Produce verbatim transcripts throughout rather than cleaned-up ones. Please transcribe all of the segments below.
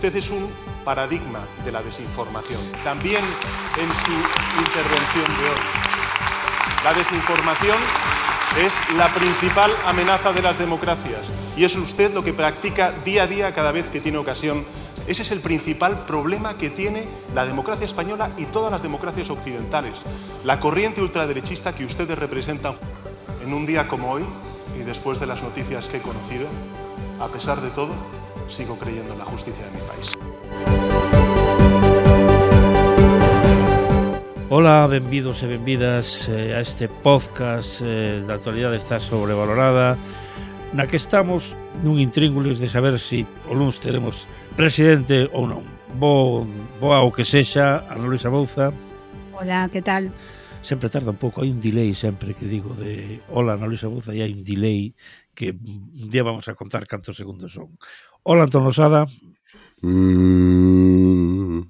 usted es un paradigma de la desinformación. También en su intervención de hoy. La desinformación es la principal amenaza de las democracias y es usted lo que practica día a día cada vez que tiene ocasión. Ese es el principal problema que tiene la democracia española y todas las democracias occidentales. La corriente ultraderechista que ustedes representan en un día como hoy y después de las noticias que he conocido, a pesar de todo, sigo creyendo en la justicia de mi país. Ola, benvidos e benvidas eh, a este podcast eh, da actualidade está sobrevalorada, na que estamos nun intríngulis de saber se si o luns teremos presidente ou non. Bo, boa o que sexa, Ana Luisa Bouza. Hola, que tal? Sempre tarda un pouco, hai un delay sempre que digo de hola Ana Luisa Bouza e hai un delay que un día vamos a contar cantos segundos son. Hola, Antón Losada. Mm,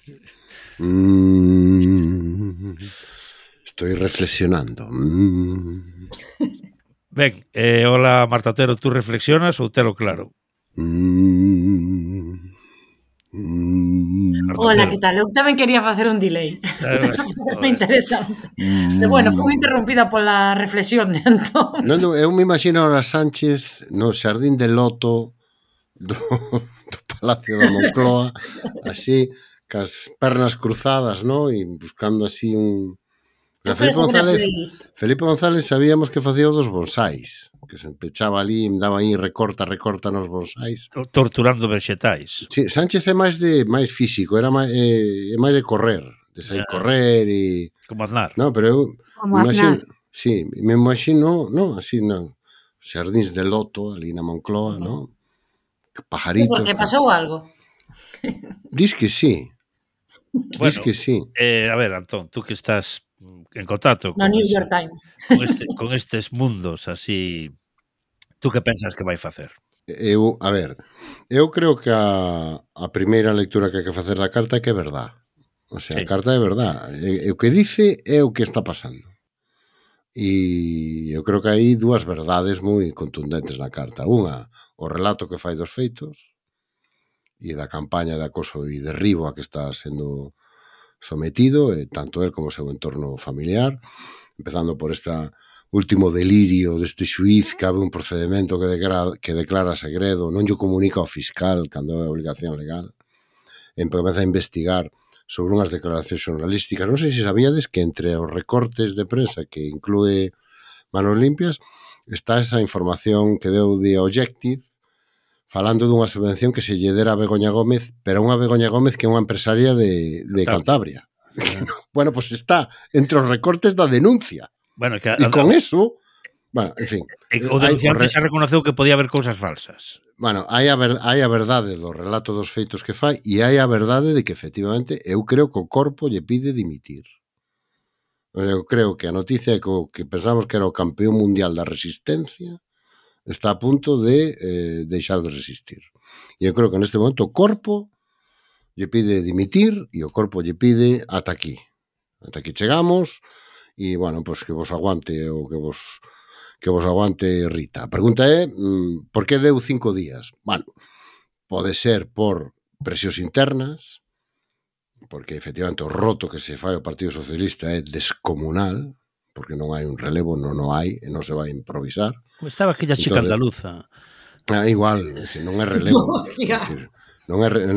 mm, estoy reflexionando. Mm. Ben, eh, hola Marta Otero, tú reflexionas ou telo claro? Mm, mm. Hola, que tal? Eu tamén quería facer un delay. É moi interesante. Mm. Pero bueno, foi interrompida pola reflexión de Antón. Non, non, eu me imagino a Sánchez no xardín de loto do, do Palacio da Moncloa, así, cas pernas cruzadas, ¿no? E buscando así un... Felipe González, Felipe González sabíamos que facía dos bonsáis, que se pechaba ali, daba aí recorta, recorta nos bonsáis. Torturando vexetais. Sí, Sánchez é máis de máis físico, era máis, é, é máis de correr, de sair yeah. correr e... Como Aznar. No, pero eu... Como imagino, Aznar. Sí, me imagino, no, así, non. Xardíns de loto, ali na Moncloa, uh-huh. no? Pajaritos. Porque pasou algo. Dis que sí. Bueno, Dis que sí. Eh, a ver, Antón, tú que estás en contacto no con, New ese, York Times. Con, este, con estes mundos así, tú que pensas que vai facer? Eu, a ver, eu creo que a, a primeira lectura que hai que facer da carta é que é verdad. O sea, sí. A carta é verdad. E, o que dice é o que está pasando. E eu creo que hai dúas verdades moi contundentes na carta. Unha, o relato que fai dos feitos e da campaña de acoso e derribo a que está sendo sometido, eh, tanto él como o seu entorno familiar, empezando por este último delirio deste xuiz que abre un procedimento que declara, que declara segredo, non lle comunica ao fiscal cando é obligación legal, e empeza a investigar sobre unhas declaracións xornalísticas. Non sei se sabíades que entre os recortes de prensa que inclúe Manos Limpias está esa información que deu de Objective falando dunha subvención que se lle dera a Begoña Gómez, pero unha Begoña Gómez que é unha empresaria de, de Cantabria. Bueno, pues está entre os recortes da denuncia. Bueno, que, e con eso, bueno, en fin. O denunciante xa reconoceu que podía haber cousas falsas. Bueno, hai a, ver, hai a verdade do relato dos feitos que fai e hai a verdade de que, efectivamente, eu creo que o corpo lle pide dimitir. Eu creo que a noticia é que, que pensamos que era o campeón mundial da resistencia está a punto de eh, deixar de resistir. E eu creo que neste momento o corpo lle pide dimitir e o corpo lle pide ata aquí. Ata aquí chegamos e, bueno, pois pues, que vos aguante o que vos que vos aguante Rita. A pregunta é, mmm, por que deu cinco días? Bueno, pode ser por presións internas, porque efectivamente o roto que se fai ao Partido Socialista é descomunal, porque non hai un relevo, non o hai, e non se vai improvisar. Estaba aquella chica Entonces, andaluza. Ah, igual, non é relevo. Hostia. Non é re...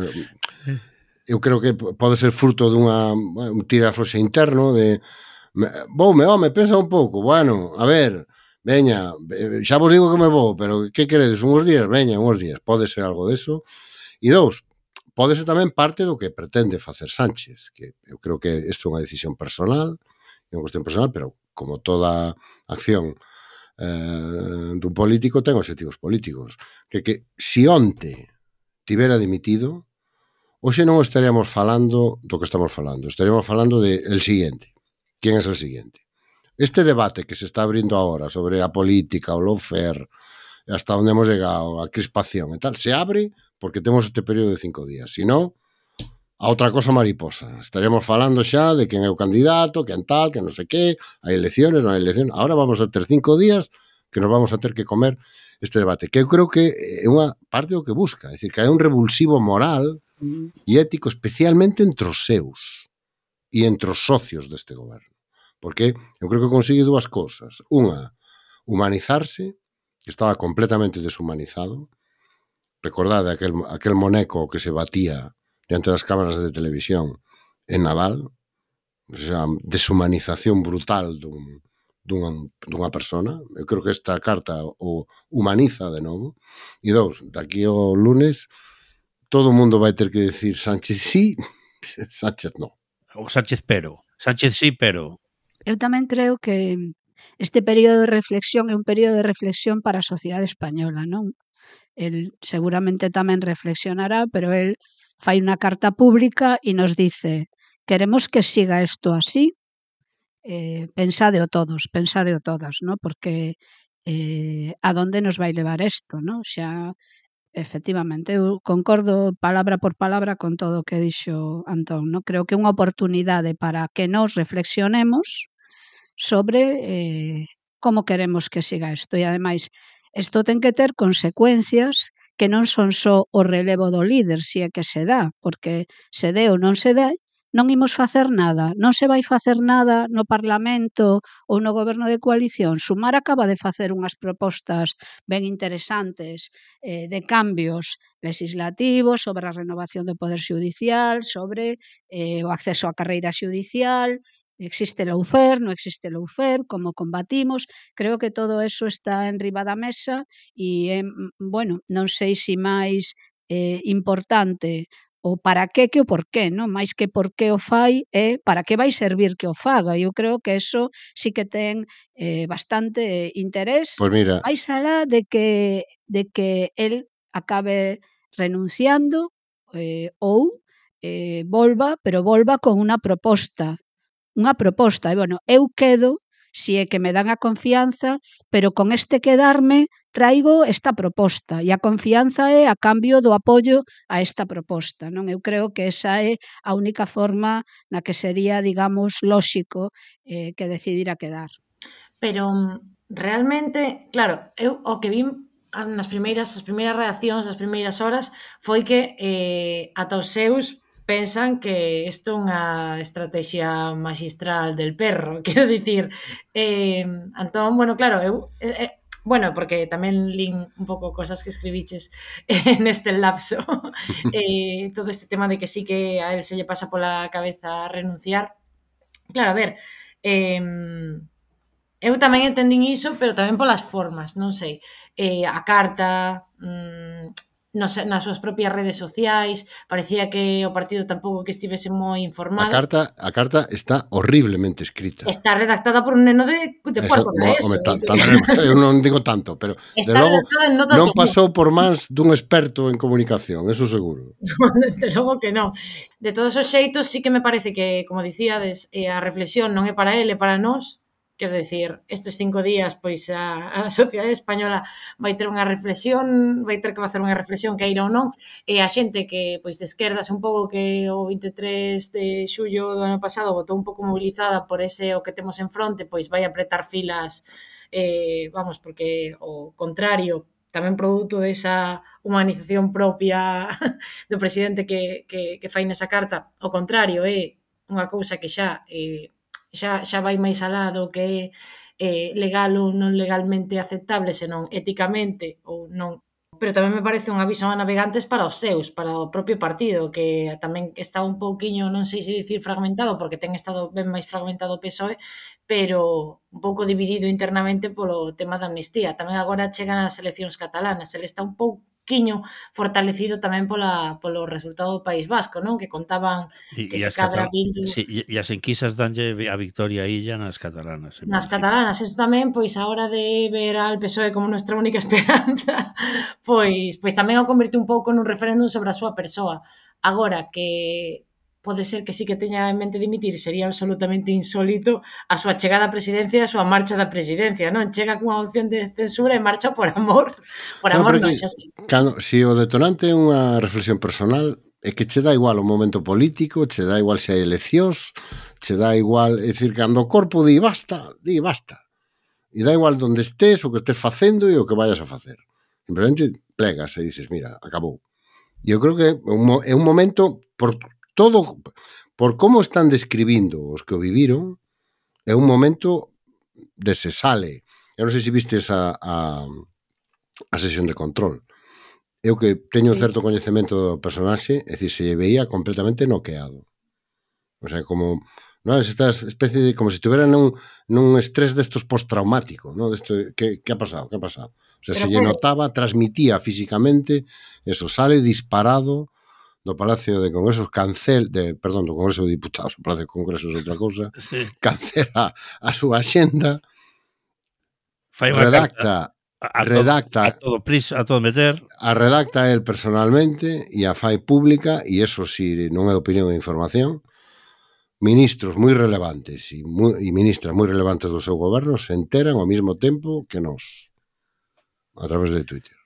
Eu creo que pode ser fruto dunha un tira afloxa interno de voume, home, pensa un pouco. Bueno, a ver, veña, xa vos digo que me vou, pero que queredes, unhos días? Veña, unhos días. Pode ser algo deso. E dous, pode ser tamén parte do que pretende facer Sánchez, que eu creo que isto é unha decisión personal, é unha cuestión personal, pero como toda acción eh, dun político ten objetivos políticos. Que, que si onte tivera dimitido, hoxe non estaríamos falando do que estamos falando, estaríamos falando de el siguiente. ¿Quién es el siguiente? Este debate que se está abrindo ahora sobre a política, o lawfare, hasta onde hemos llegado, a crispación e tal, se abre porque temos este período de cinco días. Si non, a outra cosa mariposa. Estaríamos falando xa de quen é o candidato, quen tal, que non sei que, hai elecciones, non hai elecciones. Ahora vamos a ter cinco días que nos vamos a ter que comer este debate, que eu creo que é unha parte do que busca, é dicir, que hai un revulsivo moral e ético especialmente entre os seus e entre os socios deste goberno, porque eu creo que consigue dúas cousas. Unha, humanizarse, que estaba completamente deshumanizado. Recordade aquel, aquel moneco que se batía diante das cámaras de televisión en Nadal, o sea, deshumanización brutal dun, dun, dunha persona. Eu creo que esta carta o humaniza de novo. E dous, daqui ao lunes todo o mundo vai ter que decir Sánchez sí, Sánchez no. O Sánchez pero, Sánchez sí pero. Eu tamén creo que este período de reflexión é un período de reflexión para a sociedade española, non? El seguramente tamén reflexionará, pero el fai unha carta pública e nos dice: queremos que siga isto así, eh, pensadeo todos, pensadeo todas, ¿no? Porque eh, a donde nos vai levar isto, ¿no? Xa, efectivamente, eu concordo palabra por palabra con todo o que dixo Antón, ¿no? Creo que é unha oportunidade para que nos reflexionemos sobre eh, como queremos que siga isto. E, ademais, isto ten que ter consecuencias que non son só o relevo do líder, se é que se dá, porque se dé ou non se dá, non imos facer nada, non se vai facer nada no Parlamento ou no Goberno de coalición. Sumar acaba de facer unhas propostas ben interesantes eh, de cambios legislativos sobre a renovación do Poder Xudicial, sobre eh, o acceso á carreira xudicial. Existe lawfare, non existe lawfare, como combatimos. Creo que todo eso está en riba da mesa e, eh, bueno, non sei se máis eh, importante o para que que o por qué, non? Mais que por que o fai é para que vai servir que o faga. Eu creo que eso sí que ten eh, bastante interés, Pois mira, máis alá de que, de que el acabe renunciando eh, ou eh, volva, pero volva con unha proposta unha proposta, e, bueno, eu quedo, si é que me dan a confianza, pero con este quedarme traigo esta proposta, e a confianza é a cambio do apoio a esta proposta, non? Eu creo que esa é a única forma na que sería, digamos, lóxico eh, que decidira quedar. Pero, realmente, claro, eu o que vin nas primeiras, as primeiras reaccións, as primeiras horas, foi que eh, ata os seus pensan que isto é unha estrategia magistral del perro, quero dicir, eh, Antón, bueno, claro, eu, eh, bueno, porque tamén lín un pouco cosas que escribiches eh, neste lapso, eh, todo este tema de que sí que a él se lle pasa pola cabeza renunciar. Claro, a ver, eh, eu tamén entendín iso, pero tamén polas formas, non sei, eh, a carta, mmm, nos, nas súas propias redes sociais, parecía que o partido tampouco que estivese moi informado. A carta, a carta está horriblemente escrita. Está redactada por un neno de, de cuarto da ESO. Tan, tan, eu non digo tanto, pero de logo non pasou por mans dun experto en comunicación, eso seguro. De logo que non. De todos os xeitos, sí que me parece que, como dicíades, a reflexión non é para ele, é para nós. Quero dicir, estes cinco días, pois, a, a sociedade española vai ter unha reflexión, vai ter que facer unha reflexión que irá ou non, e a xente que, pois, de esquerdas un pouco que o vinte e tres de xullo do ano pasado votou un pouco mobilizada por ese o que temos en fronte, pois vai apretar filas, eh, vamos, porque o contrario, tamén produto desa humanización propia do presidente que, que, que fai nesa carta, o contrario, é unha cousa que xa... Eh, xa, xa vai máis alá do que é eh, legal ou non legalmente aceptable, senón éticamente ou non. Pero tamén me parece un aviso a navegantes para os seus, para o propio partido, que tamén está un pouquiño, non sei se dicir fragmentado, porque ten estado ben máis fragmentado o P S O E, pero un pouco dividido internamente polo tema da amnistía. Tamén agora chegan as eleccións catalanas, ele está un pouco quiño fortalecido tamén pola, polo resultado do País Vasco, non? Que contaban y, que y se cadra Bildu... Sí, e as enquisas danlle a victoria a Illa nas catalanas. Nas catalanas, eso tamén, pois, a hora de ver al P S O E como nuestra única esperanza, pois, pois tamén o convirte un pouco nun referéndum sobre a súa persoa. Agora, que pode ser que sí que teña en mente dimitir, sería absolutamente insólito a súa chegada á presidencia e a súa marcha da presidencia, non? Chega cunha opción de censura e marcha por amor. Por amor non, non xa sí. Cando, se o detonante é unha reflexión personal, é que che dá igual o momento político, che dá igual se hai eleccións, che dá igual, é dicir, cando o corpo di basta, di basta. E dá igual onde estés, o que estés facendo e o que vayas a facer. Simplemente plegas e dices, mira, acabou. E eu creo que é un momento, por todo, por como están describindo os que o viviron, é un momento de se sale. Eu non sei se vistes a, a, a sesión de control. Eu que teño Sí. certo coñecemento do personaxe, é dicir, se lle veía completamente noqueado. O sea, como... ¿no? Es esta especie de, como si estuvieran nun, nun estrés destos postraumático, ¿no? De esto, ¿qué, ¿Qué ha pasado? ¿Qué ha pasado? O sea, Pero se lle claro. notaba, transmitía físicamente, eso, sale disparado do Palacio de Congresos, cancel, de, perdón, do Congreso de Diputados, o Palacio de Congresos é outra cousa, Sí. cancela a súa axenda, Fai unha redacta, carta a, a redacta, todo, a todo prisa, a todo meter. a redacta el personalmente e a fai pública, e eso si non é opinión e información. Ministros moi relevantes e, moi, e ministras moi relevantes do seu goberno se enteran ao mesmo tempo que nós a través de Twitter.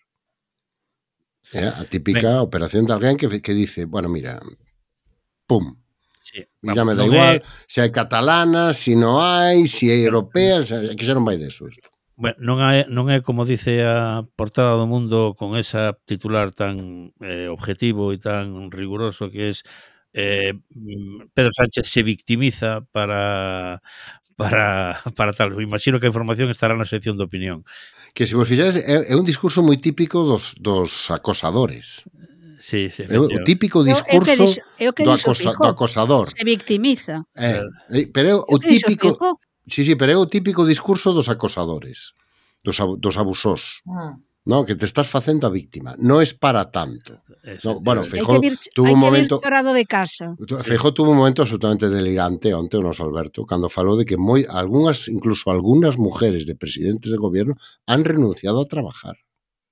É a típica ben. Operación de alguén que, que dice, bueno, mira, pum, Sí, vamos, ya me da igual, é... se hai catalanas, se non hai, se hai europeas, que xa non vai deso isto. Bueno, non é, non é como dice a portada do Mundo con esa titular tan eh, objetivo e tan riguroso que es eh, Pedro Sánchez se victimiza para para para tal. Imagino que a información estará na sección de opinión. Que se vos fixades é, é un discurso moi típico dos, dos acosadores. Sí, sí, é o típico discurso eu, eu que dixo, eu que do, acosa, do acosador. Se victimiza. É, pero é o típico... Sí, sí, pero é o típico discurso dos acosadores, dos, dos abusós. Mm. No, que te estás facendo a víctima. Non es para tanto. No, bueno, Feijóo tuvo un momento de casa. Feijóo tuvo un momento absolutamente delirante onte o noso Alberto, cando falou de que moi algunhas, incluso algunhas mujeres de presidentes de gobierno han renunciado a trabajar.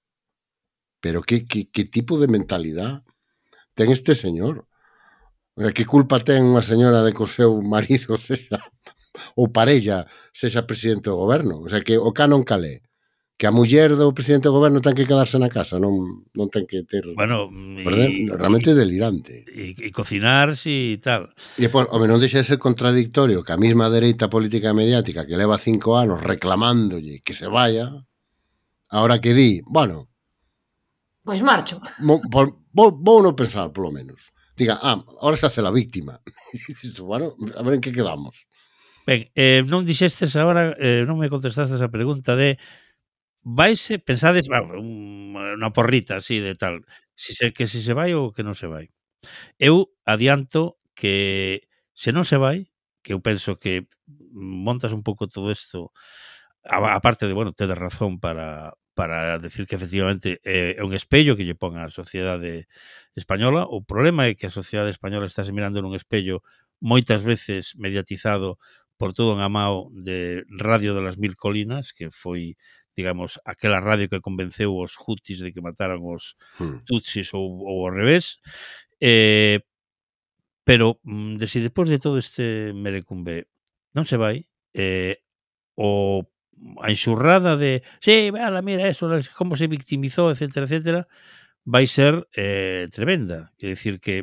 Pero que, que, que tipo de mentalidad ten este señor? O sea, que culpa ten unha señora de que o seu marido sexa, ou parella sexa presidente do goberno? O sea, que o canon calé. Que a muller do presidente do goberno ten que quedarse na casa, non, non ten que ter... Bueno, y, realmente y, delirante. E, e cocinar, si, tal. E, pois, home, non deixa de ser contradictorio que a mesma dereita política e mediática que leva cinco anos reclamándolle que se vaya, ahora que di, bueno... Pois marcho. Mo, por, vou, vou non pensar, polo menos. Diga, ah, ahora se hace la víctima. Bueno, a ver en que quedamos. Ben, eh, non dixestes agora, eh, non me contestastes a pregunta de vaise, pensades, unha porrita así de tal, si se, que si se vai ou que non se vai. Eu adianto que se non se vai, que eu penso que montas un pouco todo isto, a, a parte de, bueno, tedes razón para, para decir que efectivamente é un espello que lle pon a sociedade española. O problema é que a sociedade española está se mirando nun espello moitas veces mediatizado por todo un amao de Radio de las Mil Colinas, que foi, digamos, aquela radio que convenceu os hutis de que mataran os hmm. tutsis ou, ou ao revés. Eh, pero, de si despois de todo este merecumbe non se vai, eh, o a enxurrada de sí, vela, mira eso, como se victimizou, etcétera, etcétera, vai ser eh, tremenda. Quer decir que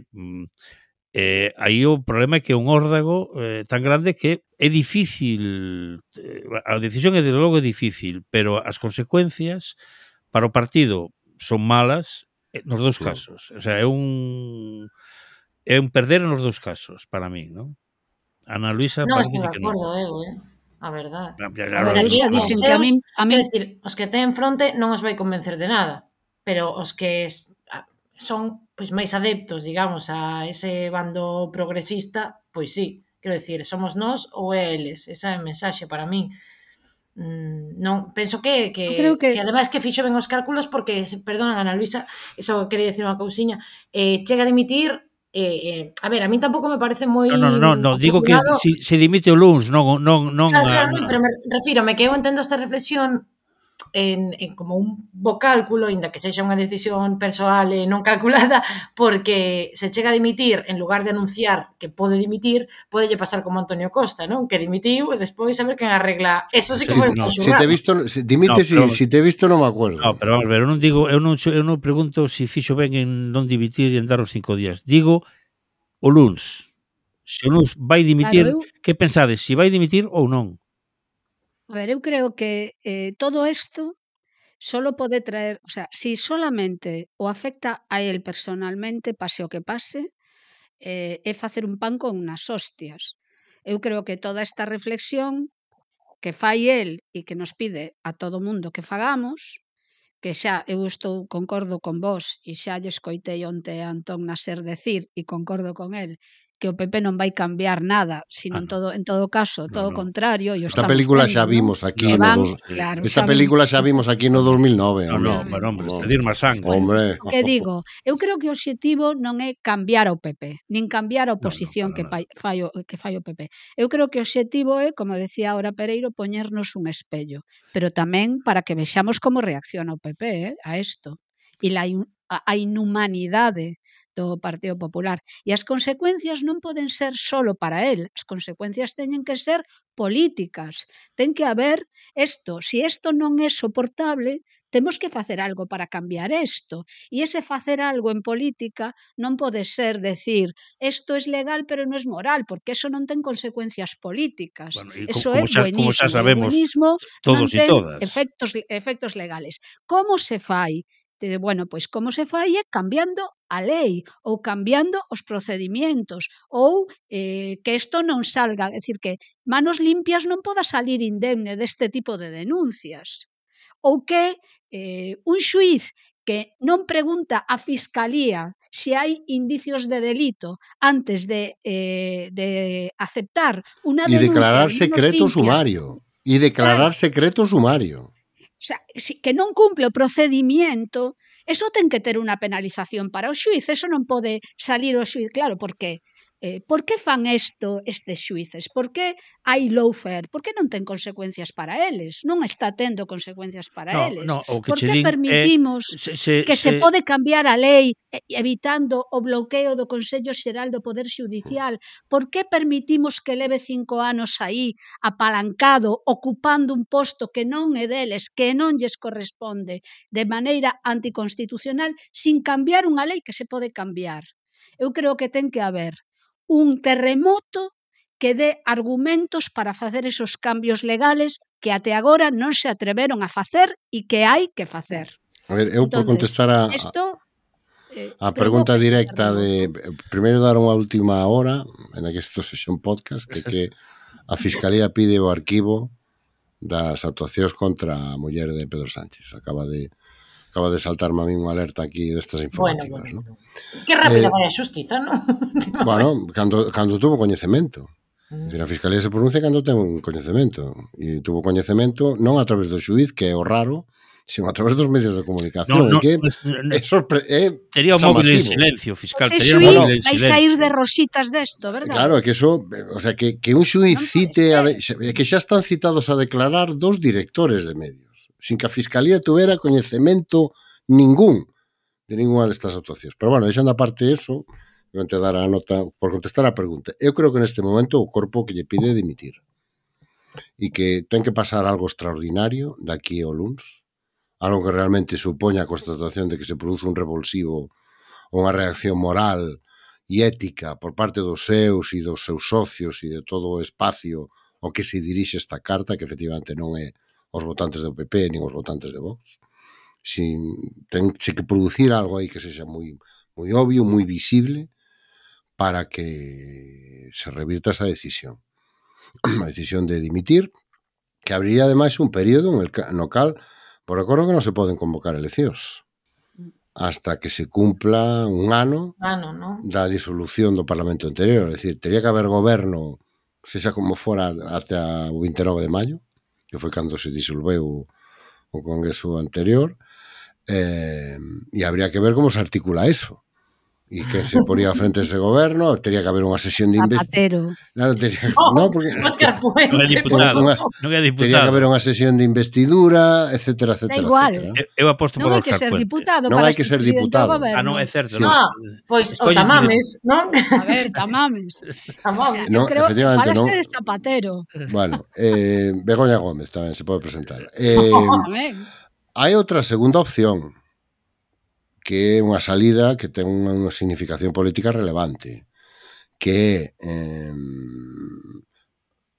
eh, aí o problema é que é un órdago eh, tan grande que é difícil, eh, a decisión é de logo é difícil, pero as consecuencias para o partido son malas eh, nos dous casos. O sea, é un é un perder nos dous casos para min, non? Ana Luisa non parece estou de que acordo, non. eu, eh? A verdade. A, a ver, aquí dicen que a min, a min... Quer decir, os que ten fronte non os vai convencer de nada, pero os que son pois máis adeptos, digamos, a ese bando progresista, pois sí, quero decir, somos nós ou é eles, esa é a mensaxe para min. Mm, non, penso que que, que... que ademais que fixo ben os cálculos porque, perdona, Ana Luisa, eso quería decir unha cousiña, eh, chega a dimitir. Eh, eh, a ver, a mí tampouco me parece moi... No, no, no, no digo que si, se dimite o luns, non... non, non claro, claro, non, pero me refírome que eu entendo esta reflexión en, en como un bo cálculo, inda que sexa unha decisión persoal e non calculada, porque se chega a dimitir, en lugar de anunciar que pode dimitir, podelle pasar como Antonio Costa, non? Que dimitiu e despois a ver quen arregla. Eso sí que foi no, si te he visto, si, dimite, no, pero, si, si te he visto non me acuerdo. No, pero vamos a ver, eu non digo, eu non, eu non pregunto se si fixo ben en non dimitir e en dar os cinco días. Digo o luns. Se o luns vai dimitir, claro, eu... que pensades, se si vai dimitir ou non? A ver, eu creo que eh, todo isto solo pode traer, o sea, si solamente o afecta a él personalmente, pase o que pase, eh, é facer un pan con unhas hostias. Eu creo que toda esta reflexión que fai el e que nos pide a todo mundo que fagamos, que xa eu estou concordo con vos e xa lle escoitei onte a Antón Nasser decir e concordo con el que o P P non vai cambiar nada, sino Ah, en no. todo en todo caso, No, todo o no. contrario, e o Esta estamos película vendo, xa non? vimos aquí Que No, no van, dos... claro, Esta xa vimos. película xa vimos aquí no dos mil nove, No, home. no, pero hombre, No. pedir máis sangue. Pois Hombre. o que digo, eu creo que o obxectivo non é cambiar o P P, nin cambiar a No, no, oposición para que nada. fai, fai o, que fai o P P. Eu creo que o obxectivo é, como decía ahora Pereiro, poñernos un espello, pero tamén para que vexamos como reacciona o P P eh, a isto. E la, in- a, a inhumanidade do Partido Popular. E as consecuencias non poden ser solo para el, as consecuencias teñen que ser políticas. Ten que haber isto, se isto non é soportable, temos que facer algo para cambiar isto. E ese facer algo en política non pode ser decir isto é legal pero non é moral, porque eso non ten consecuencias políticas. Bueno, e co- Eso é como xa, como xa buenismo. E o sabemos buenismo non todos e ten todas. efectos, efectos legales. Como se fai? Te- Bueno, pois como se fai é cambiando a lei ou cambiando os procedimientos ou eh, que isto non salga, é dicir que Manos Limpias non poda salir indemne deste tipo de denuncias. Ou que eh, un xuíz que non pregunta á Fiscalía se hai indicios de delito antes de, eh, de aceptar unha Y denuncia declarar de Manos secreto Limpias, sumario. Y declarar claro, secreto sumario. o sea, si, que non cumple o procedimiento, eso ten que ter unha penalización para o xuiz, eso non pode salir o xuiz, claro, porque eh, por que fan isto estes xuíces? Por que hai lawfare? Por que non ten consecuencias para eles? Non está tendo consecuencias para No, eles. no, o que Por che que din é permitimos se, se, que se se pode cambiar a lei eh, evitando o bloqueo do Consello Xeral do Poder Xudicial? Por que permitimos que leve cinco anos aí apalancado, ocupando un posto que non é deles, que non lles corresponde, de maneira anticonstitucional, sin cambiar unha lei que se pode cambiar? Eu creo que ten que haber un terremoto que dé argumentos para facer esos cambios legales que até agora non se atreveron a facer e que hai que facer. A ver, eu por Entonces, contestar a, a, isto eh, a pregunta provoca ese directa de... terremoto. Primeiro dar unha última hora, en que isto sexa un podcast, que que a Fiscalía pide o arquivo das actuacións contra a muller de Pedro Sánchez. Acaba de acaba de saltarme a mí unha alerta aquí destas Bueno, informáticas, bueno, ¿no? bueno. Que rápido Eh, vai a xustiza, non? Bueno, cando, cando tuvo coñecemento. É dicir, a Fiscalía se pronuncia cando ten un coñecemento. E tuvo coñecemento non a través do xuiz, que é o raro, sino a través dos medios de comunicación. no, no, e que pues, no, é, sorpre é tería o móvil en chamativo. silencio, fiscal, Ese tería o xuiz móvil en vai sair de silencio. rositas desto, verdade? Claro, é que eso, o sea, que, que un xuiz Non pode cite, a de, ser. é que xa están citados a declarar dos directores de medios, sin que a Fiscalía tuvera coñecemento ningún de ninguna destas actuacións. Pero bueno, deixando aparte eso, vou te dar a nota por contestar a pregunta. Eu creo que neste momento o corpo que lle pide dimitir e que ten que pasar algo extraordinario daqui ao luns, algo que realmente supoña a constatación de que se produce un revulsivo ou unha reacción moral e ética por parte dos seus e dos seus socios e de todo o espacio ao que se dirixe esta carta, que efectivamente non é os votantes do P P nin os votantes de Vox. Sin, ten que producir algo aí que sexa moi, moi obvio, moi visible, para que se revirta esa decisión. A decisión de dimitir, que abriría ademais un período en el, no cal, por acordo que non se poden convocar eleccións hasta que se cumpla un ano Ano, non? da disolución do Parlamento anterior. É dicir, teria que haber goberno, sexa como fora, até o vinte e nove de maio, que foi cando se disolveu o Congreso anterior, eh, e habría que ver como se articula eso. E que se poría a frente ese goberno, teria que haber unha sesión de investidura. Zapatero. Claro, teria, Oh, no, porque, Óscar Puente. Non é diputado, Unha- non é teria que diputado. haber unha sesión de investidura, etcétera, etcétera. Da igual. etcétera. Eu, eu aposto Non por hai que Óscar ser Puente. diputado Non para hai que ser ser presidente diputado. do goberno. Ah, non, é certo. Sí. Non. Ah, pois os Escollen tamames, non? A ver, tamames. O Tamames. sea, No, eu creo que efectivamente, falase non. de Zapatero. Bueno, eh, Begoña Gómez tamén se pode presentar. Eh, Tamén. hai outra segunda opción, que é unha salida que ten unha, unha significación política relevante, que é eh,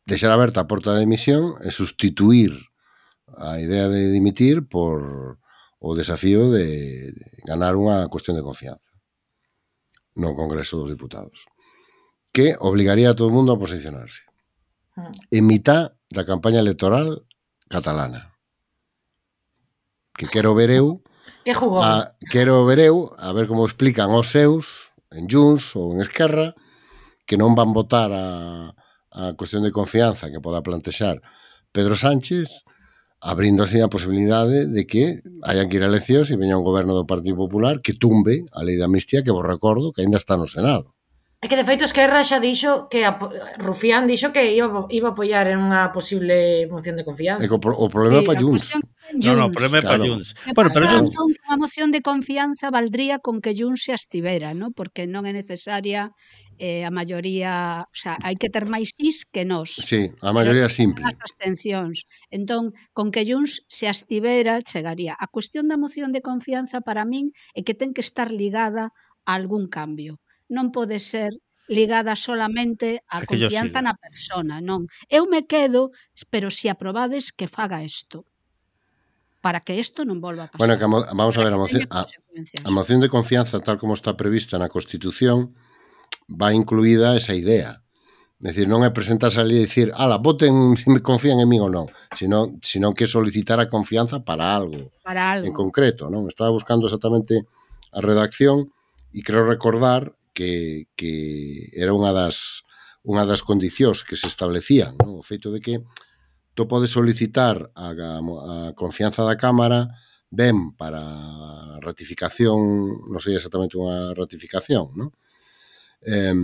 deixar aberta a porta de dimisión e sustituir a idea de dimitir por o desafío de ganar unha cuestión de confianza no Congreso dos Diputados, que obligaría a todo o mundo a posicionarse en mitad da campaña electoral catalana. Que quero ver eu que jugón. a, quero ver eu a ver como explican os seus en Junts ou en Esquerra que non van votar a, a cuestión de confianza que poda plantexar Pedro Sánchez, abrindo así a posibilidade de que hayan que ir a eleccións e veña un goberno do Partido Popular que tumbe a lei de amnistía, que vos recordo que ainda está no Senado. É que, de feito, Esquerra xa dixo que a, Rufián dixo que iba, iba a apoiar en unha posible moción de confianza. E o, o problema Sí, é para a Junts. cuestión é en No, no, o Junts. problema é para Claro. Junts. Que Bueno, pasa, pero Junts, entón, que unha moción de confianza valdría con que Junts se abstivera, ¿no? Porque non é necesaria eh, a maioría, o sea, hai que ter máis sis que nós. Sí, a maioría simple. As abstencións. Entón, con que Junts se abstivera, chegaría. A cuestión da moción de confianza para min é que ten que estar ligada a algún cambio. Non pode ser ligada solamente á A que yo confianza siga. na persona, non. Eu me quedo, pero se aprobades que faga isto, para que isto non volva a pasar. Bueno, que a mo, vamos a ver, a Para que moción, teña a, consecuencias. a moción de confianza, tal como está prevista na Constitución, va incluída esa idea. É dicir, non é presentarse ali e dicir, ala, voten se me confían en mí ou non, sino, sino que solicitar a confianza para algo Para algo. en concreto, non? Estaba buscando exactamente a redacción e creo recordar que, que era unha das unha das condicións que se establecían, non? O feito de que tú podes solicitar a, a, a confianza da Cámara ben para ratificación, non sei exactamente unha ratificación, non? Eh,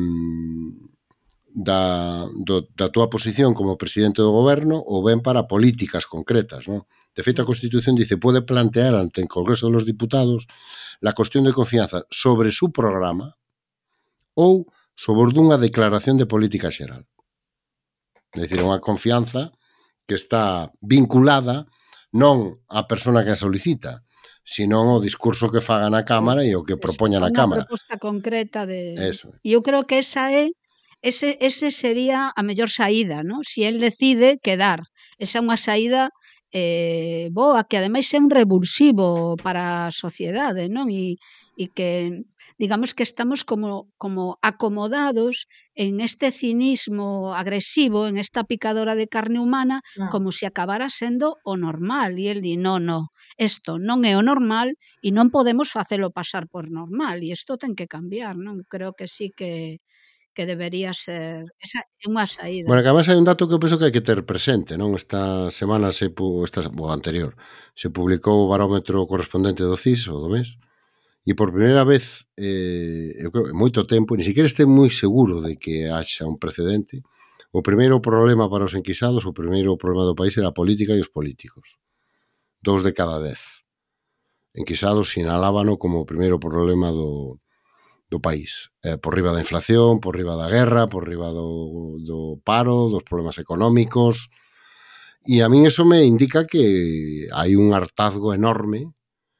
da, do, da túa posición como presidente do goberno ou ben para políticas concretas, non? De feito, a Constitución dice pode plantear ante el Congreso de los Diputados la cuestión de confianza sobre su programa ou sobre dunha declaración de política xeral. É dicir, unha confianza que está vinculada non á persona que a solicita, sino ao discurso que faga na Cámara e o que propoña na Cámara. Unha proposta concreta de... Eso. E eu creo que esa é ese ese sería a mellor saída, ¿no? Si el decide quedar. Esa é unha saída eh, boa, que ademais é un revulsivo para a sociedade, non? E, e que, digamos que estamos como, como acomodados en este cinismo agresivo, en esta picadora de carne humana, Ah. como se acabara sendo o normal. E el di, no, no, isto non é o normal e non podemos facelo pasar por normal. E isto ten que cambiar, non? Creo que sí que que debería ser, esa é unha saída. Bueno, que además hai un dato que eu penso que hai que ter presente, non? Esta semana, se pu, esta, o anterior, se publicou o barómetro correspondente do C I S, o do mes, e por primeira vez, eh, eu creo, en moito tempo, ni siquiera este moi seguro de que haxa un precedente, o primeiro problema para os enquisados, o primeiro problema do país era a política e os políticos. Dous de cada dez enquisados sinalábano como o primeiro problema do, do país. Eh, por riba da inflación, por riba da guerra, por riba do, do paro, dos problemas económicos. E a min eso me indica que hai un hartazgo enorme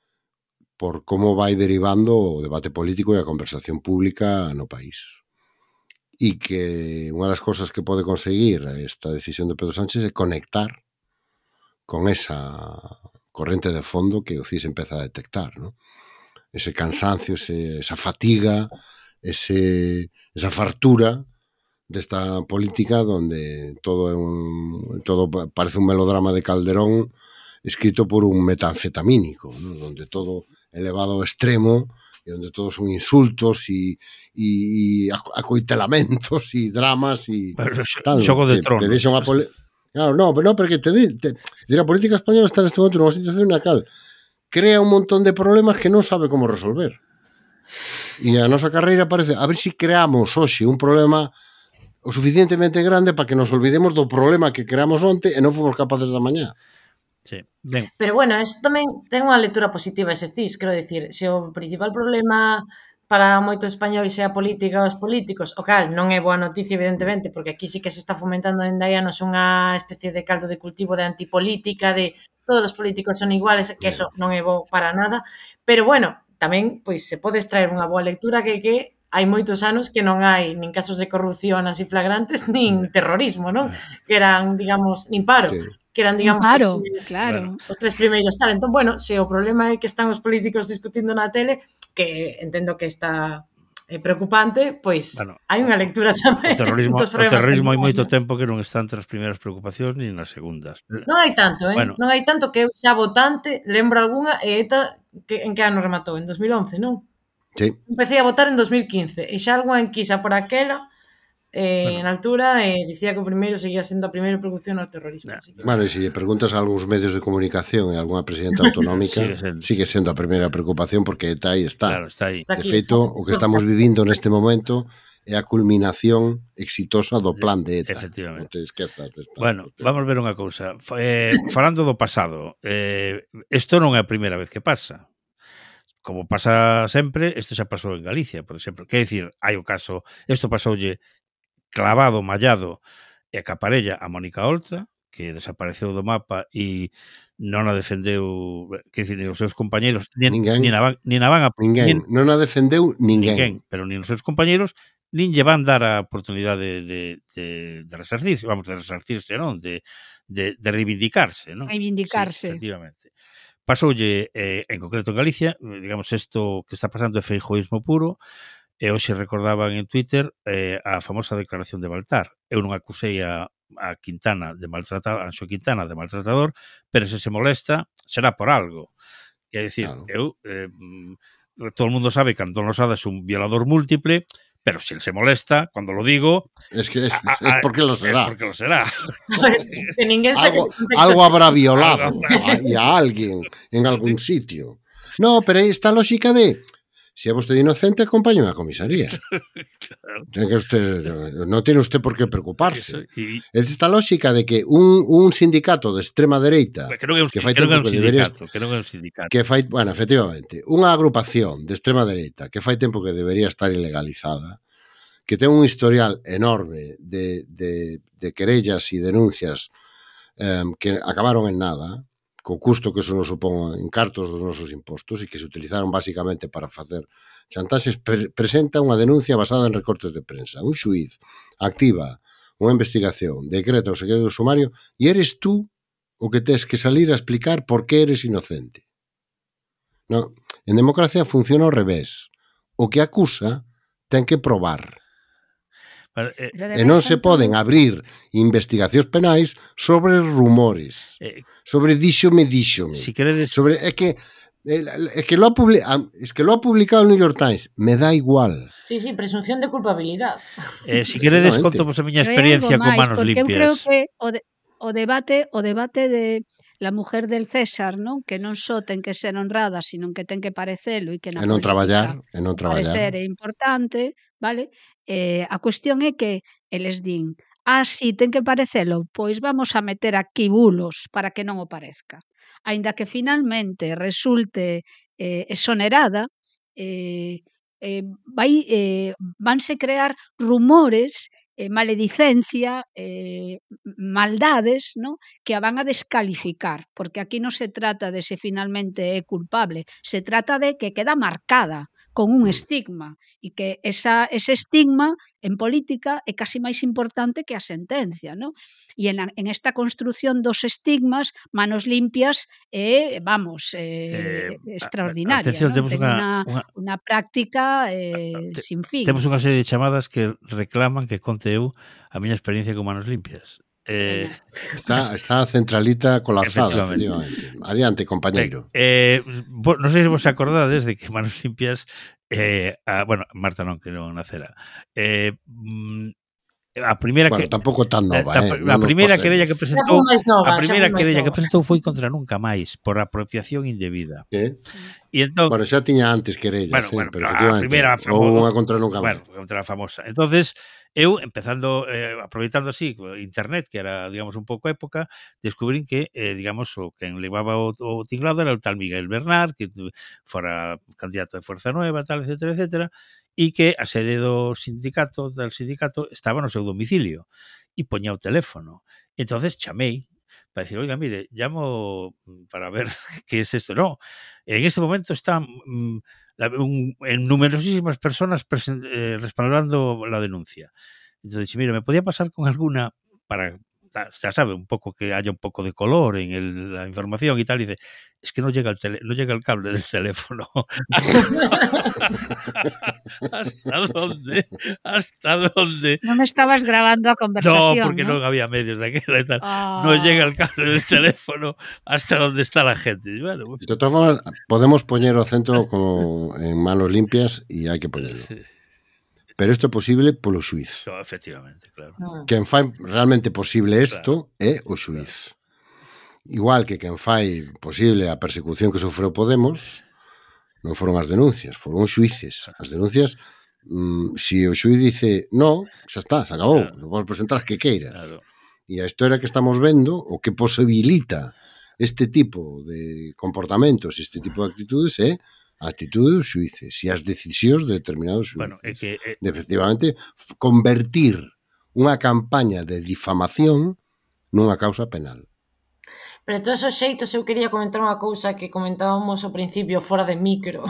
por como vai derivando o debate político e a conversación pública no país. E que unha das cosas que pode conseguir esta decisión de Pedro Sánchez é conectar con esa corrente de fondo que o C I S empeza a detectar, ¿no? Ese cansancio, ese, esa fatiga, ese, esa fartura desta política donde todo é un, todo parece un melodrama de Calderón escrito por un metanfetamínico, ¿no? Donde todo é elevado ao extremo e onde todos son insultos e, e, e acoitelamentos e dramas e tal, xogo de tronos. Te deixa unha pole... Claro, no, pero no, porque te, te, te, a política española está neste momento nunha situación na cal crea un montón de problemas que non sabe como resolver. E a nosa carreira parece, a ver se si creamos hoxe un problema o suficientemente grande para que nos olvidemos do problema que creamos onte e non fomos capaces da mañá. Sí, ben. Pero bueno, isto tamén ten unha lectura positiva ese C I S, quero dicir, se o principal problema para moitos españois é a política os políticos, o cal non é boa noticia evidentemente, porque aquí sí que se está fomentando en Daianos unha especie de caldo de cultivo de antipolítica, de todos os políticos son iguales, que eso non é bo para nada, pero bueno, tamén pois se pode extraer unha boa lectura que que hai moitos anos que non hai nin casos de corrupción así flagrantes, nin terrorismo, non? Que eran, digamos, nin paro, Sí. que eran, Nin digamos, paro, os tres, claro. os tres primeiros tal. Entón, bueno, se o problema é que están os políticos discutindo na tele, que entendo que está é preocupante, pois Bueno, hai unha lectura tamén O terrorismo, dos o problemas terrorismo que hai moito ten, tempo que non está entre as primeiras preocupacións nin nas segundas. non? Non hai tanto, eh? Bueno. Non hai tanto que eu xa votante, lembro algunha, e ETA, que, en que ano rematou? En dos mil once, non? Sí. Empecé a votar en dos mil quince, e xa algunha enquisa por aquela, eh, Bueno. na altura, e eh, dicía que o primeiro seguía sendo a primeira preocupación ao terrorismo. Nah. Así que... Bueno, e se lle preguntas a algúns medios de comunicación e a algunha presidenta autonómica, Sigue sendo. sigue sendo a primeira preocupación porque ETA aí está. Claro, está aí. Está De aquí, feito, está o que estamos vivindo neste momento é a culminación exitosa do plan de ETA. Efectivamente. Non te esquezas desta. Bueno, vamos ver unha cousa. Eh, falando do pasado, eh, isto non é a primeira vez que pasa. Como pasa sempre, isto xa pasou en Galicia, por exemplo. Quer dicir, hai o caso, isto pasoulle clavado, mallado e a caparella a Mónica Oltra, que desapareceu do mapa e non a defendeu, quer dicir, nin os seus compañeiros, nin, Ninguén. nin, a, van, nin a van a... Ninguén, nin, non a defendeu ninguén. ninguén, pero nin os seus compañeiros nin lle van dar a oportunidade de, de, de resarcirse, vamos, de resarcirse, non? De, de, de reivindicarse, non? Reivindicarse. Sí, efectivamente. Pasoulle, eh, en concreto en Galicia, digamos, isto que está pasando é feijoísmo puro, e hoxe recordaban en Twitter eh, a famosa declaración de Baltar. Eu non acusei a, a Quintana de maltratador, a Anxo Quintana de maltratador, pero se se molesta será por algo. Quer dicir, Claro. eu eh, todo el mundo sabe que Antón Losada es un violador múltiple, pero si él se molesta, cuando lo digo... Es que es, a, a, es porque lo será. Es porque lo será. que ninguén saque Algo, de contexto. algo habrá violado Algo a, y a alguén en algún sitio. No, pero aí está a lógica de si é vostede inocente, acompáñame a comisaría. Claro. Ten que usted, no tiene usted por qué preocuparse. Eso, y, Es esta lógica de que un, un sindicato de extrema dereita que non é un, que fai que non é tempo un que debería sindicato, que non é un sindicato. que fai, bueno, efectivamente, unha agrupación de extrema dereita que fai tempo que debería estar ilegalizada, que ten un historial enorme de, de, de querellas e denuncias eh, que acabaron en nada, co custo que eso nos supón en cartos dos nosos impostos e que se utilizaron basicamente para facer chantaxes, pre presenta unha denuncia basada en recortes de prensa. Un xuiz activa unha investigación, decreta o secreto do sumario e eres tú o que tes que salir a explicar por que eres inocente. No, en democracia funciona ao revés. O que acusa ten que probar. Pero, eh, Pero E non debes se entón- poden abrir investigacións penais sobre rumores, eh, sobre díxome, díxome. si queredes... Sobre, é que é que lo ha publicado, es que lo ha publicado el New York Times, me da igual. Sí, sí, presunción de culpabilidad. Eh, si queredes, Efectivamente. conto vos a miña Pero hai experiencia algo con máis, manos porque eu creo limpias. que o, de, o debate o debate de la mujer del César, non? Que non só ten que ser honrada, sino que ten que parecelo e que na E non política traballar, e non o parecer traballar. é importante, vale? Eh, a cuestión é que eles din, ah, sí, ten que parecelo, pois vamos a meter aquí bulos para que non o parezca. Aínda que finalmente resulte eh, exonerada, eh, eh, vai, eh, vanse crear rumores, eh, maledicencia, eh, maldades, ¿no? Que a van a descalificar, porque aquí non se trata de se finalmente é culpable, se trata de que queda marcada con un estigma e que esa, ese estigma en política é casi máis importante que a sentencia, ¿no? E en, en esta construción dos estigmas, Manos Limpias é, vamos, eh, Eh, extraordinaria, atención, ¿no? temos Ten unha, unha, unha, unha práctica eh, te- sin fin. temos unha serie de chamadas que reclaman que conte eu a miña experiencia con manos limpias. Eh, Veña. Está, está a centralita colapsada, Efectivamente. efectivamente. Adiante, compañeiro. Eh, vos, non sei se vos acordades de que Manos Limpias eh, a, bueno, Marta non, que non nacera. Eh, mm, a primeira Bueno, que tampouco tan nova, a, eh? a non nos primeira pasemos. querella que Xa presentou foi máis nova, a xa primeira foi máis querella que nova. presentou foi contra Nunca Máis por apropiación indebida. Eh? E entón, Bueno, xa tiña antes querellas, Bueno, sí, bueno, pero a efectivamente, primeira ou famo- unha contra nunca máis. bueno, contra a famosa. Entonces, eu empezando eh, aproveitando así internet, que era, digamos, un pouco época, descubrín que, eh, digamos, o quen levaba o, o tinglado era o tal Miguel Bernard, que fora candidato de Fuerza Nueva, tal, etcétera, etcétera, e que a sede do sindicato, del sindicato, estaba no seu domicilio e poñía o teléfono. Entonces chamei para decir, oiga, mire, llamo para ver qué es esto. No, en ese momento están mm, la, un, en numerosísimas personas presen, eh, respaldando la denuncia. Entonces, mire, ¿me podía pasar con alguna para, ya sabe, un poco que haya un poco de color en el, la información y tal? Y dice, es que no llega el, tele, no llega el cable del teléfono. ¿Hasta dónde? ¿Hasta dónde? No me estabas grabando a conversación, No, porque no, no había medios de aquella y tal. Ah. No llega el cable del teléfono hasta donde está la gente. Y bueno, pues, De todas formas, podemos poñer o acento como en manos limpias e hai que poñerlo. sí, Pero isto é posible polo xuiz. no, efectivamente, claro. Ah. Quen fai realmente posible isto é o xuiz. Igual que quen fai posible a persecución que sofreu Podemos, non foron as denuncias, foron os xuíces. As denuncias, mmm, si o xuiz dice no, xa está, se acabou, Claro. non podes presentar as que queiras. Claro. E a historia que estamos vendo, o que posibilita este tipo de comportamentos, este tipo de actitudes, é a actitude dos xuíces e as decisións de determinados xuíces. Bueno, é que é, De, efectivamente, convertir unha campaña de difamación nunha causa penal. Pero de todos os xeitos eu quería comentar unha cousa que comentábamos ao principio fora de micro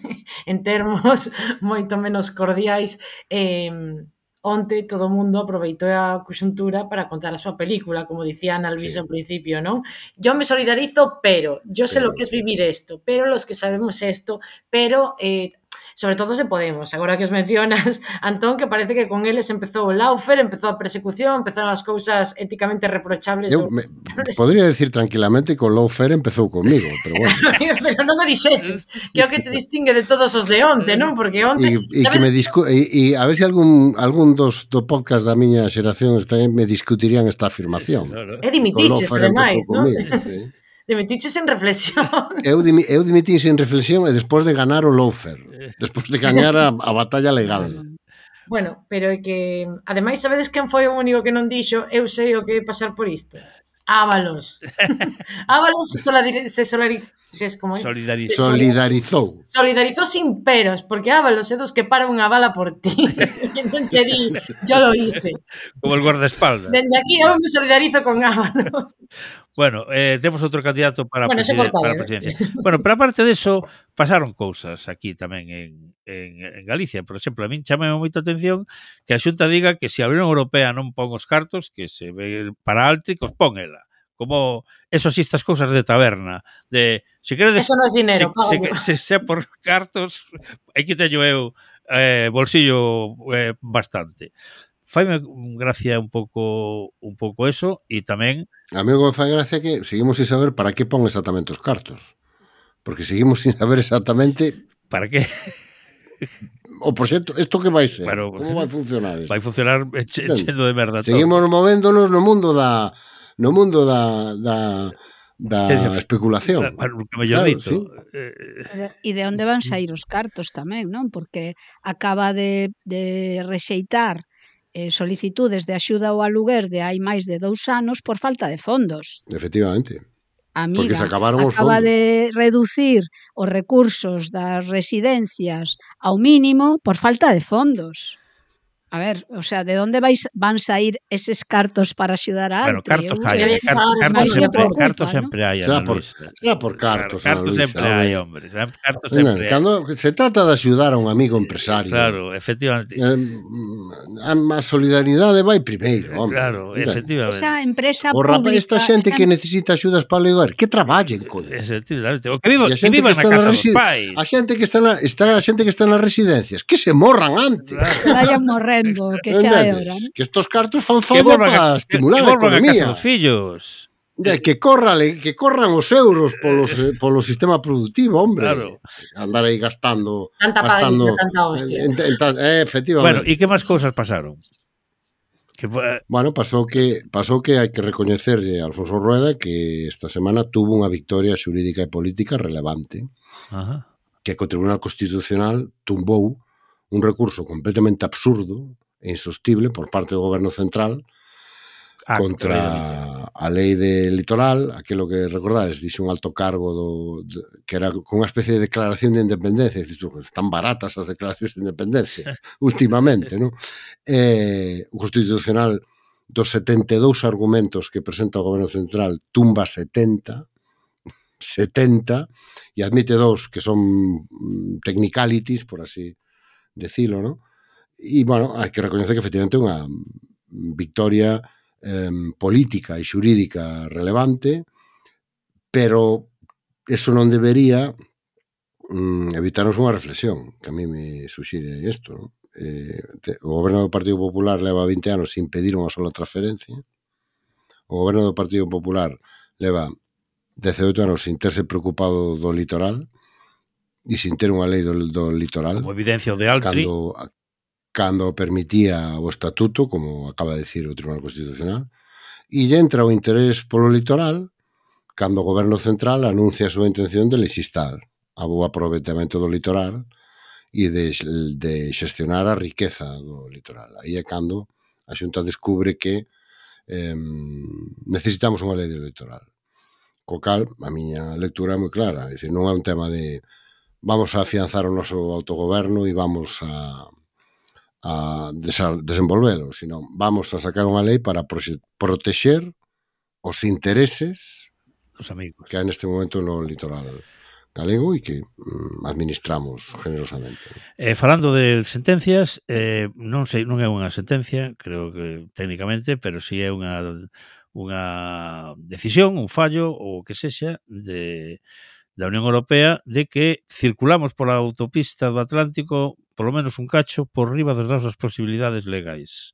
en termos moito menos cordiais. eh, onte todo o mundo aproveitou a conxuntura para contar a súa película, como dicía Ana Luis Sí. ao principio, ¿no? Yo me solidarizo, pero yo sé Pero, lo que es vivir esto, pero los que sabemos esto, pero eh, sobre todo se Podemos. Agora que os mencionas, Antón, que parece que con eles empezou o Laufer, empezou a persecución, empezaron as cousas éticamente reprochables. Eu ou- me, podría decir tranquilamente que o lawfare empezou comigo, pero bueno. Pero non me dixeches, que é o que te distingue de todos os de onte, non? Porque onte, E, e que sabes, me discu e, e a ver se algún algún dos do podcast da miña xeración está, me discutirían esta afirmación. Claro. e dimitiches, O lawfare ademais, empezou non? comigo, sí. Dimitiches en reflexión. Eu, dimi, eu dimití sin reflexión e despois de ganar o lawfare, despois de gañar a, a batalla legal. Bueno, pero é que, ademais, sabedes quen foi o único que non dixo eu sei o que é pasar por isto? Ábalos. Ábalos se solidariz... Se solidariz se es como é? Solidarizó. Solidarizou. Solidarizó sin peros, porque Ábalos é dos que para unha bala por ti. Non che di, yo lo hice. Como el guardaespaldas. Dende aquí eu me solidarizo con Ábalos. Bueno, eh, temos outro candidato para, Bueno, ese presiden- portavoz, para a eh. presidencia. Bueno, pero aparte de eso, pasaron cousas aquí tamén en, en, en Galicia. Por exemplo, a min chama moita atención que a Xunta diga que se a Unión Europea non pon os cartos, que se ve para Altric, os pon ela. Como eso así estas cousas de taberna, de se queredes Eso non é dinero, se, pago. se, se, se por cartos, aquí teño eu eh, bolsillo eh, bastante. Faime gracia un pouco un pouco eso e tamén A mí o que me fai gracia é que seguimos sin saber para que pon exactamente os cartos. Porque seguimos sin saber exactamente para que o proxecto, isto que vai ser, Bueno, como vai funcionar isto. vai funcionar che, chendo de merda todo. Seguimos movéndonos no mundo da no mundo da da da especulación. Bueno, que mellor Claro, dito. sí. Eh, E de onde van sair os cartos tamén, non? Porque acaba de, de rexeitar eh, solicitudes de axuda ao aluguer de hai máis de dous anos por falta de fondos. Efectivamente. Amiga, Porque se acabaron os acaba fondos. de reducir os recursos das residencias ao mínimo por falta de fondos. A ver, o sea, de onde vais van sair eses cartos para axudar a Bueno, Altri? cartos Eu- hai, eu- eh, cartos, eu- cartos eu- sempre, eu- cartos ¿no? sempre hai, Será Ana por- Luisa. será por cartos, Ana Cartos Luisa, sempre home. hai, hombre, cartos Non, sempre hai. cando se trata de axudar a un amigo empresario. Claro, efectivamente. Eh, a, a solidaridade vai primeiro, home. Claro, Entende? efectivamente. Esa empresa O rapaz, pública, esta xente esa que necesita axudas para o hogar, que traballen, coño. Efectivamente. O que viva, E a que xente viva que na está casa na dos residen- pais. A xente que está na está a xente que está nas residencias, que se morran antes. que vayan morrendo, que xa é hora. Entendes? Que estos cartos fan Que falla volvan para a, estimular que a volvan a casa economía. dos fillos. De que corrale, que corran os euros polos, eh, polo sistema productivo, hombre. Claro. Andar aí gastando, Tanta gastando paella, tanta hostia. en, en, en, eh, efectivamente. Bueno, e que máis cousas pasaron? Que, eh, Bueno, pasou que pasou que hai que recoñecerlle a Alfonso Rueda que esta semana tuvo unha victoria xurídica e política relevante, ajá. que o Tribunal Constitucional tumbou un recurso completamente absurdo e insostible por parte do Goberno Central Ah, contra a lei de litoral, aquilo que recordades, dixo un alto cargo do, de, que era con unha especie de declaración de independencia, dices tú, están baratas as declaracións de independencia últimamente, non? Eh, o Constitucional dos setenta e dous argumentos que presenta o Goberno Central, tumba setenta, setenta, e admite dous que son technicalities, por así decirlo, ¿no? E, bueno, hai que recoñecer que efectivamente é unha victoria eh, política e xurídica relevante, pero eso non debería mm, evitarnos unha reflexión, que a mí me suxire isto, ¿no? Eh, o goberno do Partido Popular leva vinte anos sin pedir unha sola transferencia, o goberno do Partido Popular leva dezaoito anos sin terse preocupado do litoral e sin ter unha lei do, do litoral, como evidencia o de Altri, cando, cando permitía o estatuto, como acaba de decir o Tribunal Constitucional, e lle entra o interés polo litoral cando o goberno central anuncia a súa intención de legislar a bo aproveitamento do litoral e de, de xestionar a riqueza do litoral. Aí é cando a Xunta descubre que eh, necesitamos unha lei do litoral. Co cal, a miña lectura é moi clara, é dicir, non é un tema de vamos a afianzar o noso autogoberno e vamos a, a desenvolvelo, sino vamos a sacar unha lei para protexer os intereses os amigos que hai neste momento no litoral galego e que mm, administramos generosamente. Eh, falando de sentencias, eh, non sei, non é unha sentencia, creo que técnicamente, pero si sí é unha unha decisión, un fallo ou que sexa de da Unión Europea de que circulamos pola autopista do Atlántico polo menos un cacho por riba das nosas posibilidades legais.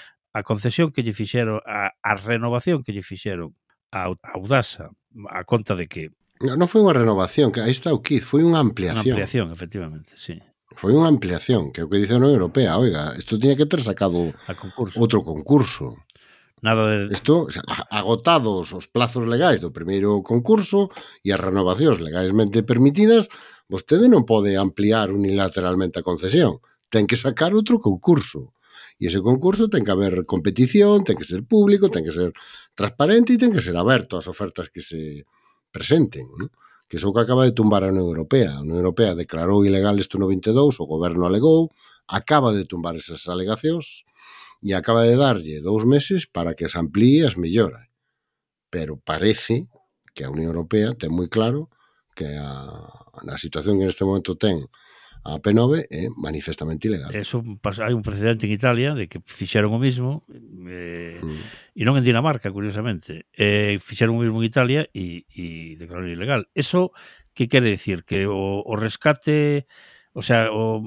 A concesión que lle fixeron, a, a renovación que lle fixeron a Audasa, a conta de que Non, non foi unha renovación, que aí está o quid, foi unha ampliación. Unha ampliación, efectivamente, sí. Foi unha ampliación, que é o que dice a Unión Europea. Oiga, isto tiña que ter sacado a concurso. outro concurso. Nada de... Isto, o sea, agotados os plazos legais do primeiro concurso e as renovacións legalmente permitidas, vostede non pode ampliar unilateralmente a concesión. Ten que sacar outro concurso. E ese concurso ten que haber competición, ten que ser público, ten que ser transparente e ten que ser aberto ás ofertas que se presenten, ¿no? Que iso que acaba de tumbar a Unión Europea. A Unión Europea declarou ilegal isto no vinte e dous, o goberno alegou, acaba de tumbar esas alegacións e acaba de darlle dous meses para que as amplíe e as mellora. Pero parece que a Unión Europea ten moi claro que a, a situación que neste momento ten a P nove é manifestamente ilegal. Eso, hai un precedente en Italia de que fixeron o mismo eh, mm. e non en Dinamarca, curiosamente. Eh, fixeron o mismo en Italia e, e declararon ilegal. Eso, que quere decir? Que o, o rescate, o sea, o,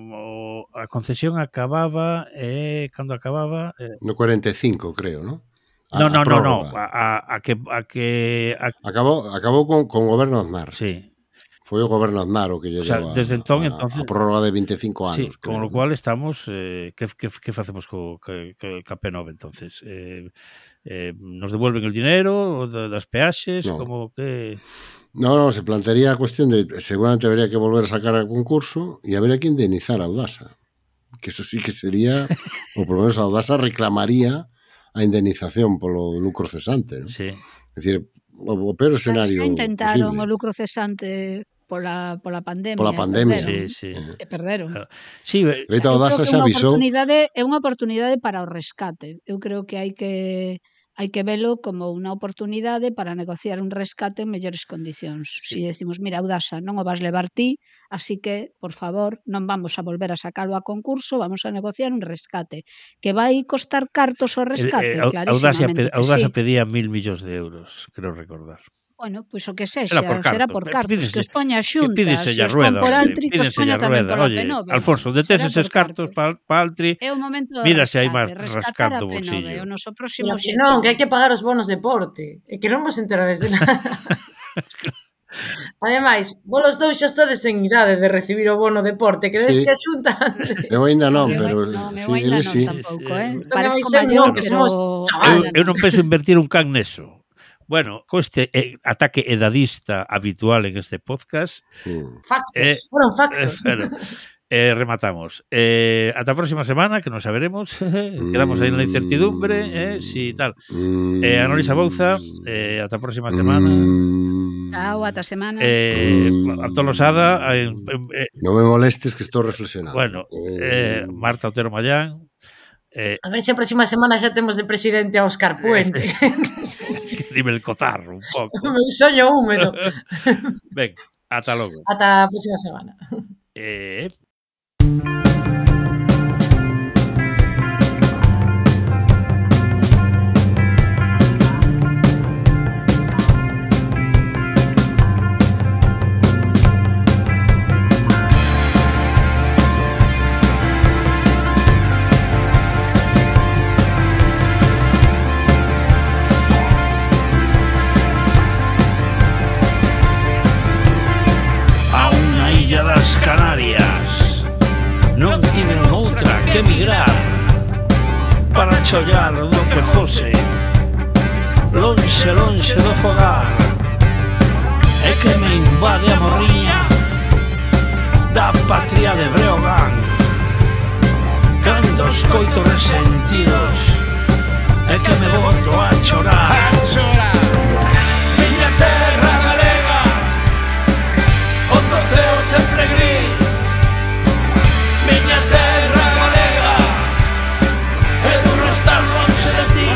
o, a concesión acababa, eh, cando acababa... Eh... No cuarenta e cinco, creo, ¿no? A, no, no, no, no, a, a, a que... A que a... Acabou, acabou con, con o goberno Aznar. Sí. Foi o goberno Aznar o que lle o sea, deu a, desde entón, a, entonces, a prórroga de vinte e cinco anos. Sí, con lo cual estamos... Eh, que, que, que facemos co, que, que, que P nove, entonces? Eh, eh, nos devuelven el dinero das peaxes? No. Como que... No, no, se plantearía a cuestión de... Seguramente habría que volver a sacar a concurso e habría que indemnizar a Audasa. Que eso sí que sería... ou polo menos a Audasa reclamaría a indemnización polo lucro cesante, ¿no? Sí. É dicir, o, o peor escenario xa intentaron posible. O lucro cesante pola, pola pandemia. Pola pandemia. Sí, sí. E perderon. Claro. Sí, eu Audasa xa avisou. É unha oportunidade para o rescate. Eu creo que hai que hai que velo como unha oportunidade para negociar un rescate en mellores condicións. Si sí. Decimos, mira, Audasa, non o vas levar ti, así que, por favor, non vamos a volver a sacalo a concurso, vamos a negociar un rescate. Que vai costar cartos o rescate? Eh, eh, clarísimamente Audasa, Audasa sí. pedía mil millóns de euros, creo recordar. Bueno, pois pues o que sexa, por será por cartos, pídese, que os poña xuntas, que se os rueda, pon por Altri, que os poña tamén por a P nove. Alfonso, detes eses cartos para pa Altri, é o momento mira se hai máis rascando o bolsillo. É o noso próximo xeito. Non, que hai que pagar os bonos deporte, e que non vos enterades de nada. Ademais, vos os dous xa estades en idade de recibir o bono deporte, credes sí. Que a Xunta... Eu ainda non, eu, pero... Non, eu sí, ainda non sí. tampouco, eh? Parezco maior, pero... Eu, eu non penso invertir un can neso. Bueno, con este eh, ataque edadista habitual en este podcast... Mm. Factos, eh, fueron factos. Eh, bueno, eh, rematamos. Eh, ata a próxima semana, que non saberemos. Quedamos aí na incertidumbre, eh, si tal. Eh, Anolisa Bouza, eh, ata a próxima semana. Chao, ata semana. Eh, Antón Losada. Eh, eh, non me molestes que estou reflexionando. Bueno, eh, Marta Otero Mayán. Eh, A ver se a próxima semana xa temos de presidente a Óscar Puente. Dime el cotarro un pouco. O meu soño húmedo. Ben, ata logo. Ata a próxima semana. Eh... Canarias non tiven outra que emigrar para chollar do que fose lonxe, lonxe do fogar e que me invade a morriña da patria de Breogán cando escoito resentidos e que me boto a chorar a chorar miña terra galega onde o ceo sempre gris miña terra galega é duro estar lonxe de ti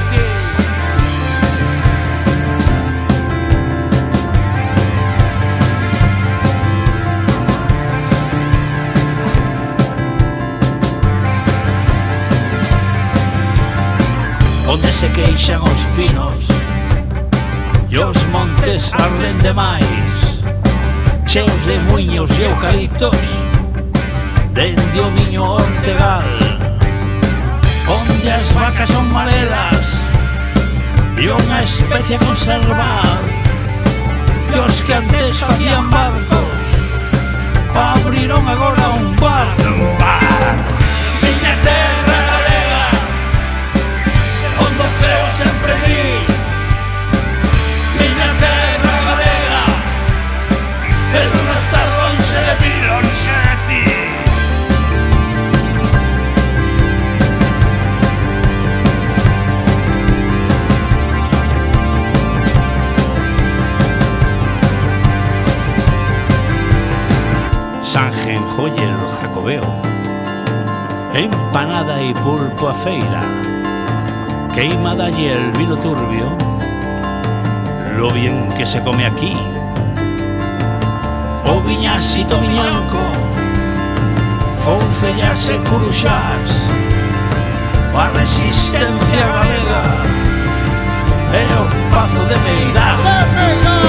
onde se queixan os pinos e os montes arden demais cheos de muiños e eucaliptos dende o miño Ortegal onde as vacas son marelas e unha especie a conservar e os que antes facían barcos abriron agora un bar un bar miña terra galega onde o ceo sempre gris miña terra galega de non estar lonxe de ti lonxe de ti Sanjenjoyer Jacobeo empanada e pulpo a feira queimada y el vino turbio lo bien que se come aquí o viñasito viñanco foncellas e curuxás a resistencia galega e o pazo de Meirás